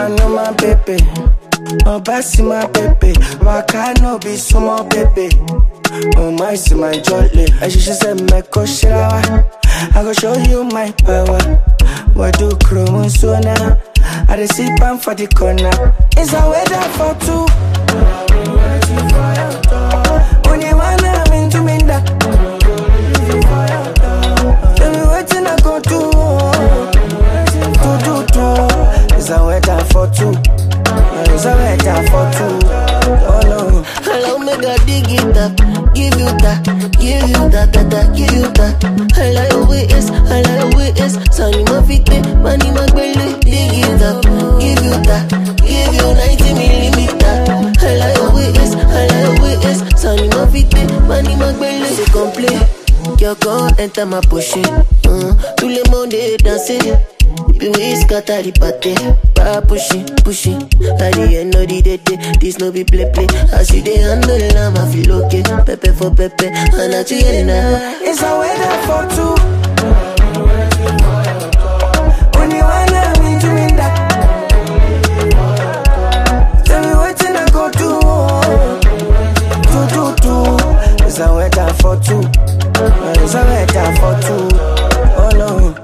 I know my baby. Oh, Bassy, my baby. Waka no be sumo baby. Oh, my, see my jolly. As you said, Meko Shirawa. I go show you my power. What do Chrome so now? I dey sip am for the corner. It's a weather for two. Only one I'm into me that. Tell me what I go do. It's a weather for two. It's a weather for two. Oh no. Allow me to dig it up, give you that, give you that, give you that. Allow your ways, allow your ways. Sonny my feet, money my belly, dig it up, give you that, give you 90 millimeter. Allow your ways, Sonny my feet, money my belly. C'est complet, your girl enter my pussy. Tous les mondes danser. The way scatter the party, pushing. At the end of the day, this no be play. As you dey handle, I feel okay. Pepe for pepe, and I tell you now. It's a weather for two. Only one I'm into me that. Tell me what I go do. It's a weather for two. It's a weather for two. Oh no.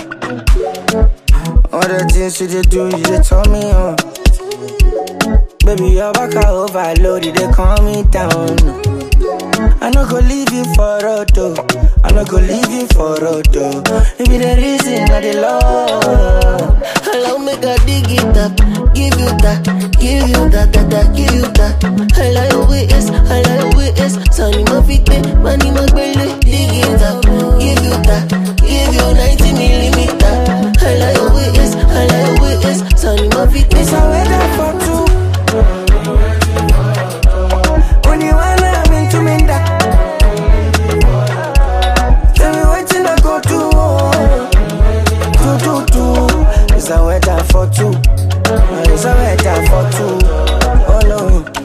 All the things you do, you they turn me on. Baby, your back overloaded, they calm me down. I no go leave you for road, I no go leave you for road. It be the reason I the love. Allow me to dig it up, give you that, give you that, give you that. Allow your ways, Sonny my feet, money my belly, dig it up, give you that, give you 90 millimeter. Allow your ways, Sonny my feet. It's a weather for two. Only one I'm into me that. Tell me what I go do. It's a weather for two. It's a weather for two. Oh no.